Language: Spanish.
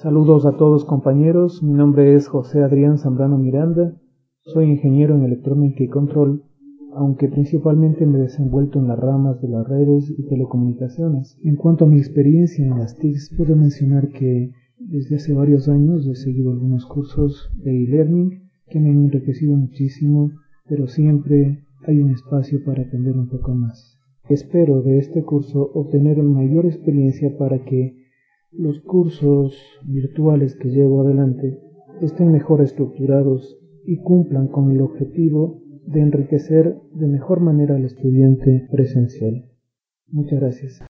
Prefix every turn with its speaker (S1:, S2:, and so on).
S1: Saludos a todos compañeros, mi nombre es José Adrián Zambrano Miranda, soy ingeniero en electrónica y control, aunque principalmente me he desenvuelto en las ramas de las redes y telecomunicaciones. En cuanto a mi experiencia en las TICs, puedo mencionar que desde hace varios años he seguido algunos cursos de e-learning que me han enriquecido muchísimo, pero siempre hay un espacio para aprender un poco más. Espero de este curso obtener mayor experiencia para que los cursos virtuales que llevo adelante estén mejor estructurados y cumplan con el objetivo de enriquecer de mejor manera al estudiante presencial. Muchas gracias.